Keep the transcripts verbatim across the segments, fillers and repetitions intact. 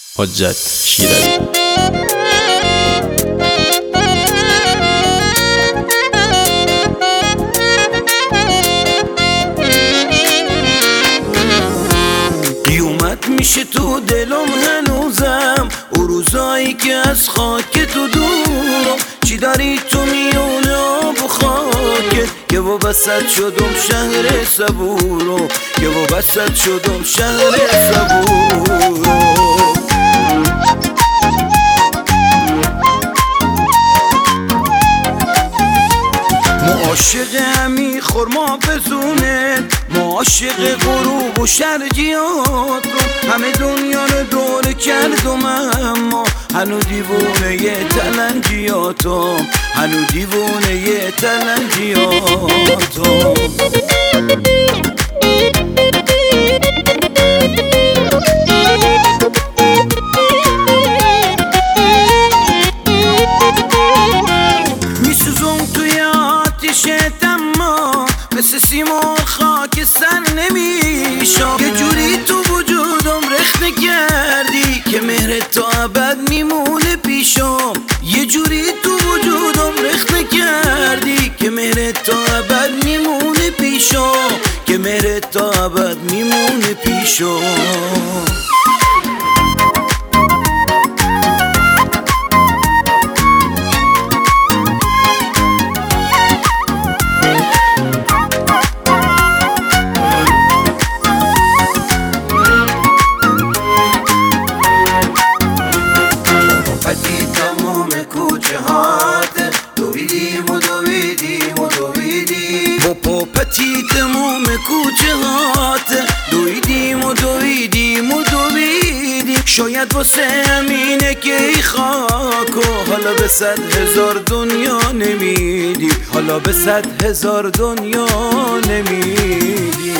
حجت شیرازی. قیومت میشه تو دلم هنوزم، او روزایی که از خاک تو دورم. چی داری تو میونه آب و خاکت که وابسط شدم شهر صبورو، که وابسط شدم شهر صبورو. عاشق همی خورما بزونه، ما عاشق غروب و شرجیات رو. همه دنیا رو دور کردم اما هنو دیوونه یه تلنجیاتم، هنو دیوونه یه تلنجیاتم. مثل سیمون خاک سر نمیشم، یه جوری تو وجودم رخنه کردی که مهرت تا ابد میمونه پیشم. یه جوری تو وجودم رخنه کردی که مهرت تا ابد میمونه پیشم، که مهرت تا ابد میمونه پیشم. پتی تمام کوچه هات دویدیم و دویدیم و دویدیم. شاید واسه همینه که ای خاکو حالا به صد هزار دنیا نمیدی، حالا به صد هزار دنیا نمیدی.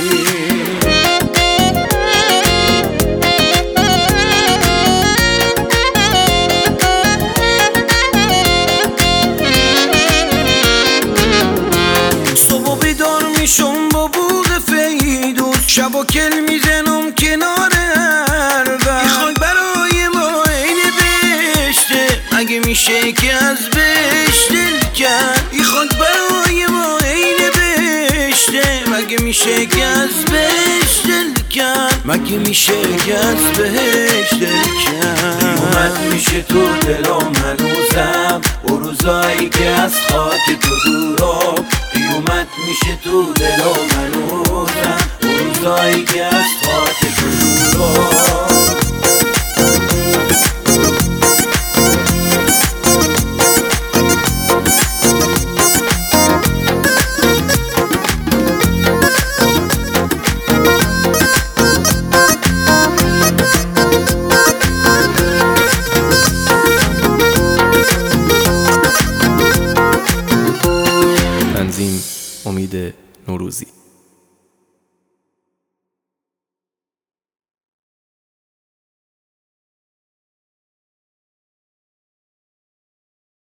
میشم با بوغ فیدوس، شب و کل میزنم کنار هربر. خاک برای ما این بشته، مگه میشه که از بهش دل کرد. ای خاک برای ما این بشته، مگه میشه که از بهش دل کرد. مگه میشه که از بهش دل کرد. قیومت میشه تو دلم هنوزم، او روزایی که از خاک تو دورم. قیومت میشه تو دلم هنوزم، او روزایی که از خاک تو دورم.